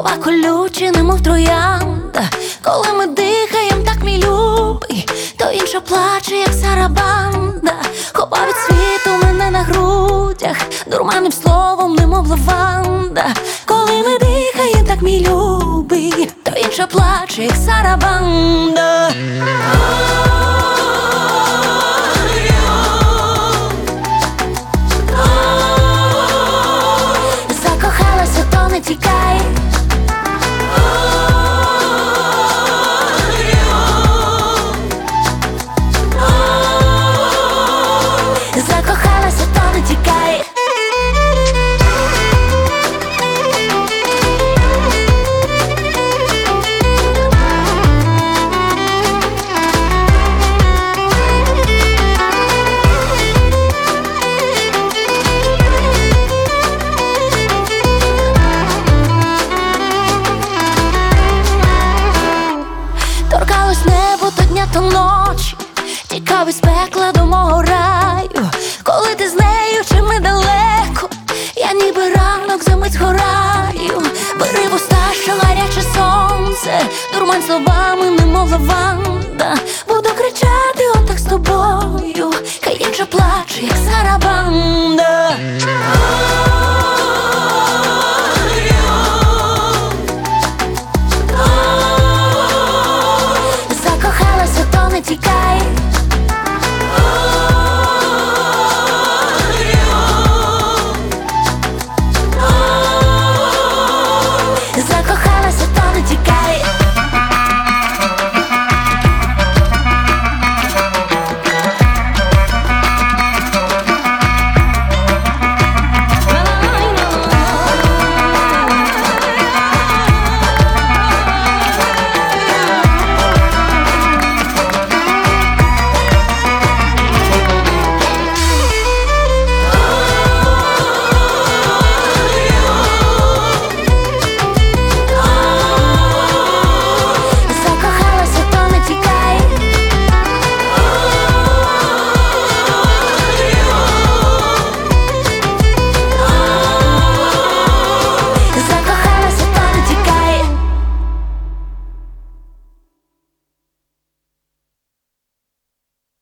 слова колючі, немов троянда. Коли ми дихаєм, так мій любий, то інша плаче, як сарабанда. Ховав від світу мене на грудях, дурманим словом, немов лаванда. Коли ми дихаєм, так мій любий, то інша плаче, як сарабанда. Закохалася, то не тікай. Закохалася, то не тікай. Торкалось небо то дня, то ночі, тікав із пекла до мого раю. Коли ти з нею, чи ми далеко, я ніби ранок за мить згораю. Бери в уста, що гаряче сонце, дурман словами, немов лаванда. Буду кричати отак з тобою, хай інша плаче, як сарабанда.